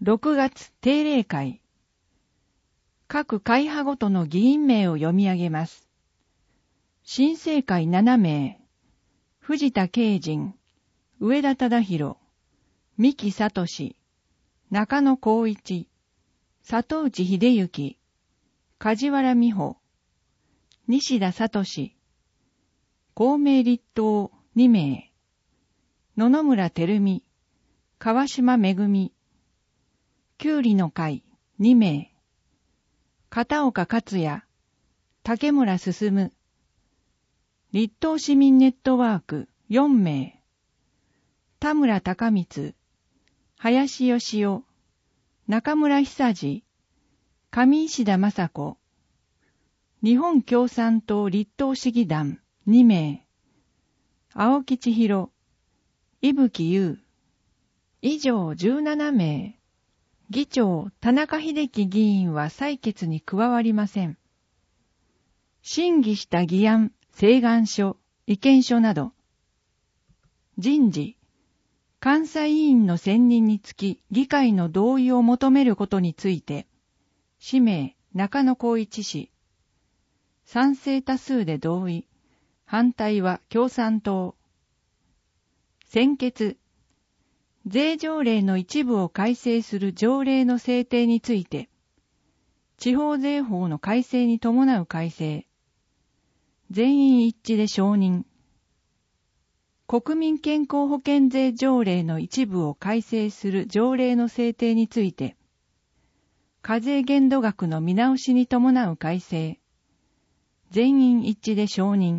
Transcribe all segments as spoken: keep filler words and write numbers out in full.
ろくがつ定例会。各会派ごとの議員名を読み上げます。新生会ななめい、藤田慶人、上田忠宏、三木聡、中野光一、里内秀幸、梶原美穂、西田聡、公明立党にめい、野々村照美、川島めぐみ、きゅうりの会にめい、片岡克也、竹村進、立党市民ネットワークよんめい、田村隆光、林義雄、中村久治、上石田雅子、日本共産党立党市議団にめい、青木千尋、伊吹優、以上じゅうななめい。議長田中秀樹議員は採決に加わりません。審議した議案、請願書、意見書など。人事、監査委員の選任につき議会の同意を求めることについて、氏名中野光一氏。賛成多数で同意、反対は共産党。専決、税条例の一部を改正する条例の制定について、地方税法の改正に伴う改正。全員一致で承認。国民健康保険税条例の一部を改正する条例の制定について、課税限度額の見直しに伴う改正。全員一致で承認。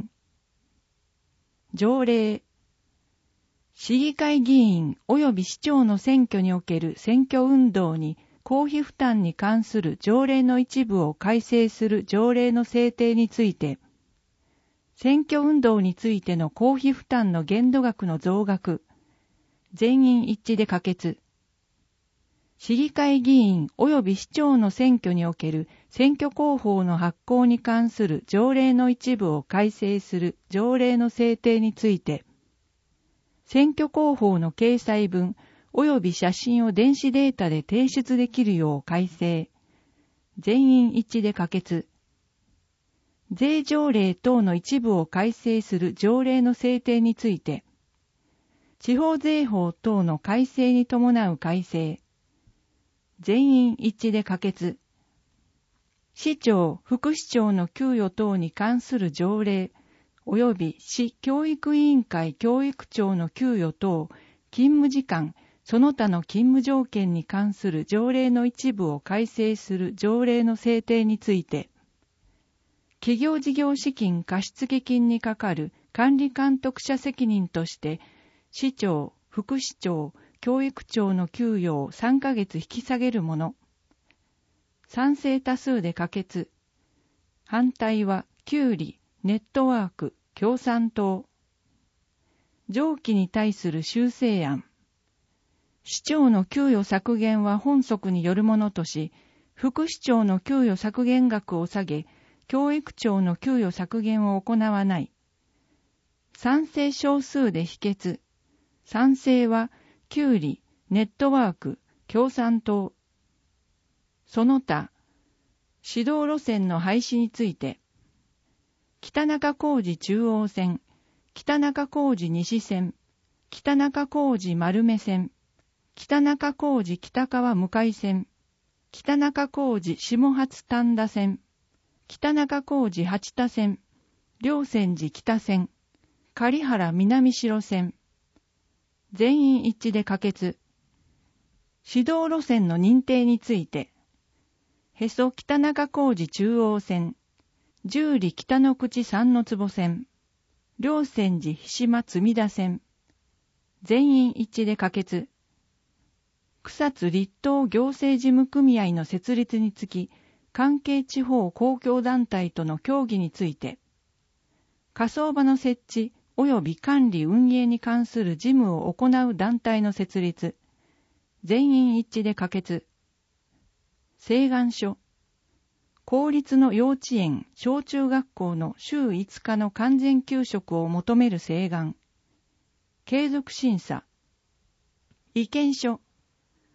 条例。市議会議員及び市長の選挙における選挙運動に公費負担に関する条例の一部を改正する条例の制定について、選挙運動についての公費負担の限度額の増額、全員一致で可決。市議会議員及び市長の選挙における選挙公報の発行に関する条例の一部を改正する条例の制定について、選挙公報の掲載文及び写真を電子データで提出できるよう改正。全員一致で可決。税条例等の一部を改正する条例の制定について、地方税法等の改正に伴う改正。全員一致で可決。市長、副市長の給与等に関する条例、及び市教育委員会教育長の給与等、勤務時間、その他の勤務条件に関する条例の一部を改正する条例の制定について、企業事業資金貸付金にかかる管理監督者責任として、市長、副市長、教育長の給与をさんかげつ引き下げるもの。賛成多数で可決。反対はきゅうり、ネットワーク、共産党。上記に対する修正案。市長の給与削減は本則によるものとし、副市長の給与削減額を下げ、教育長の給与削減を行わない。賛成少数で否決。賛成はきゅうり、ネットワーク、共産党。その他、指導路線の廃止について、北中工事中央線、北中工事西線、北中工事丸目線、北中工事北川向線、北中工事下初丹田線、北中工事八田線、両泉寺北線、狩原南城線。全員一致で可決。指導路線の認定について、へそ北中工事中央線、十里北の口三の坪線、両泉寺菱島積田線。全員一致で可決。草津立東行政事務組合の設立につき、関係地方公共団体との協議について、火葬場の設置及び管理運営に関する事務を行う団体の設立、全員一致で可決。請願書。公立の幼稚園、小中学校の週いつかの完全給食を求める請願。継続審査。意見書。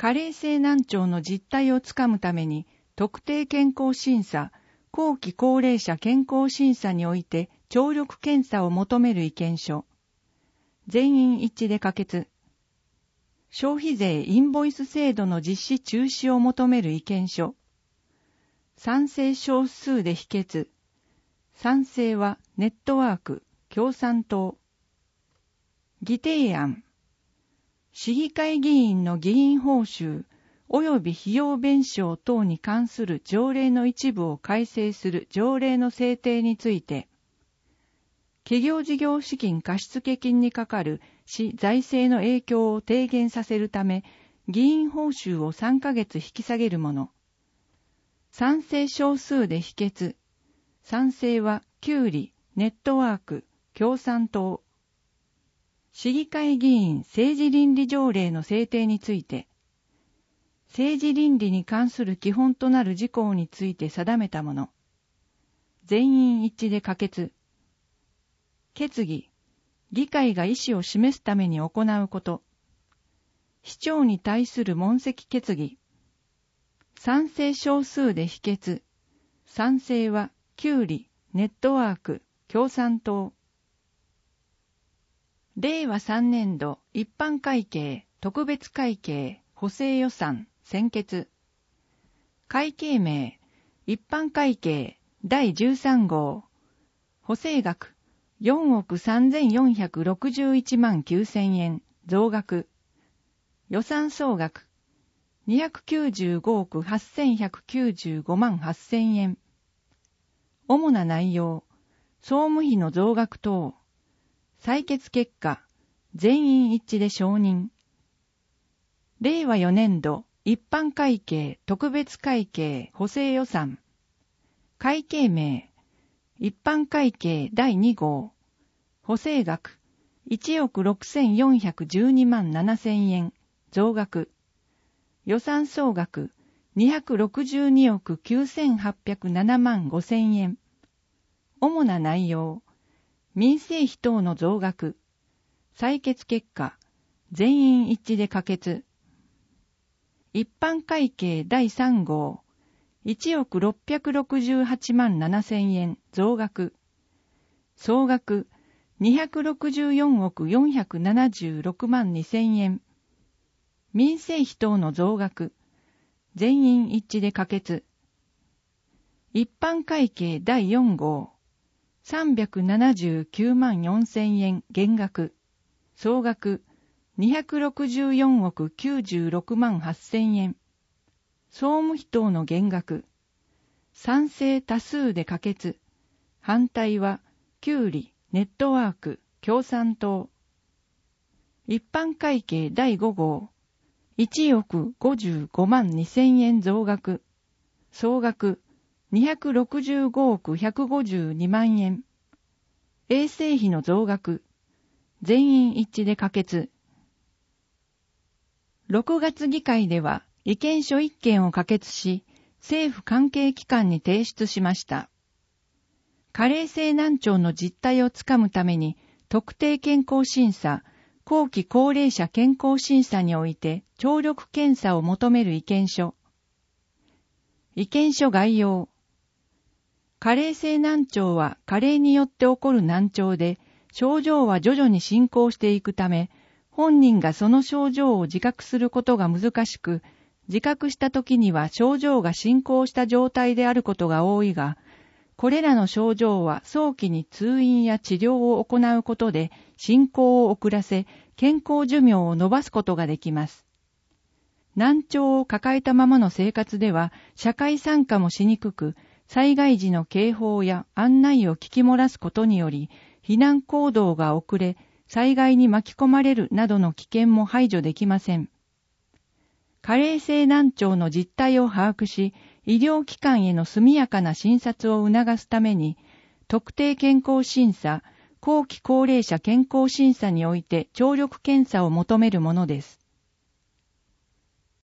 加齢性難聴の実態をつかむために、特定健康審査、後期高齢者健康審査において聴力検査を求める意見書。全員一致で可決。消費税インボイス制度の実施中止を求める意見書。賛成少数で否決。賛成はネットワーク、共産党。議定案。市議会議員の議員報酬及び費用弁償等に関する条例の一部を改正する条例の制定について、企業事業資金貸付金にかかる市財政の影響を低減させるため、議員報酬をさんかげつ引き下げるもの。賛成少数で否決。賛成はきゅうり、ネットワーク、共産党。市議会議員政治倫理条例の制定について、政治倫理に関する基本となる事項について定めたもの。全員一致で可決。決議、議会が意思を示すために行うこと。市長に対する問責決議。賛成少数で否決。賛成はきゅうり、ネットワーク、共産党。れいわさんねんど一般会計、特別会計、補正予算、専決。会計名、一般会計だいじゅうさん号。補正額、よんおくさんぜんよんひゃくろくじゅういちまんきゅうせんえん、増額。予算総額、にひゃくきゅうじゅうごおくはっせんひゃくきゅうじゅうごまんはっせんえん。主な内容、総務費の増額等。採決結果、全員一致で承認。れいわよねんど一般会計特別会計補正予算。会計名、一般会計だいに号。補正額、いちおくろくせんよんひゃくじゅうにまんななせんえん、増額。予算総額、にひゃくろくじゅうにおくきゅうせんはっぴゃくななまんごせんえん。主な内容、民生費等の増額。採決結果、全員一致で可決。一般会計だいさん号、いちおくろっぴゃくろくじゅうはちまんななせんえん増額。総額、にひゃくろくじゅうよんおくよんひゃくななじゅうろくまんにせんえん。民生費等の増額。全員一致で可決。一般会計だいよん号、さんびゃくななじゅうきゅうまんよんせんえん減額。総額、にひゃくろくじゅうよんおくきゅうじゅうろくまんはっせんえん。総務費等の減額。賛成多数で可決。反対は、きゅうり、ネットワーク、共産党。一般会計だいご号、いちおくごじゅうごまんにせんえん増額。総額、にひゃくろくじゅうごおくひゃくごじゅうにまんえん。衛生費の増額。全員一致で可決。ろくがつ議会では意見書いっけんを可決し、政府関係機関に提出しました。加齢性難聴の実態をつかむために、特定健康審査、後期高齢者健康審査において聴力検査を求める意見書。意見書概要。加齢性難聴は加齢によって起こる難聴で、症状は徐々に進行していくため、本人がその症状を自覚することが難しく、自覚したときには症状が進行した状態であることが多いが、これらの症状は早期に通院や治療を行うことで進行を遅らせ、健康寿命を延ばすことができます。難聴を抱えたままの生活では社会参加もしにくく、災害時の警報や案内を聞き漏らすことにより、避難行動が遅れ、災害に巻き込まれるなどの危険も排除できません。加齢性難聴の実態を把握し、医療機関への速やかな診察を促すために、特定健康審査、後期高齢者健康審査において聴力検査を求めるものです。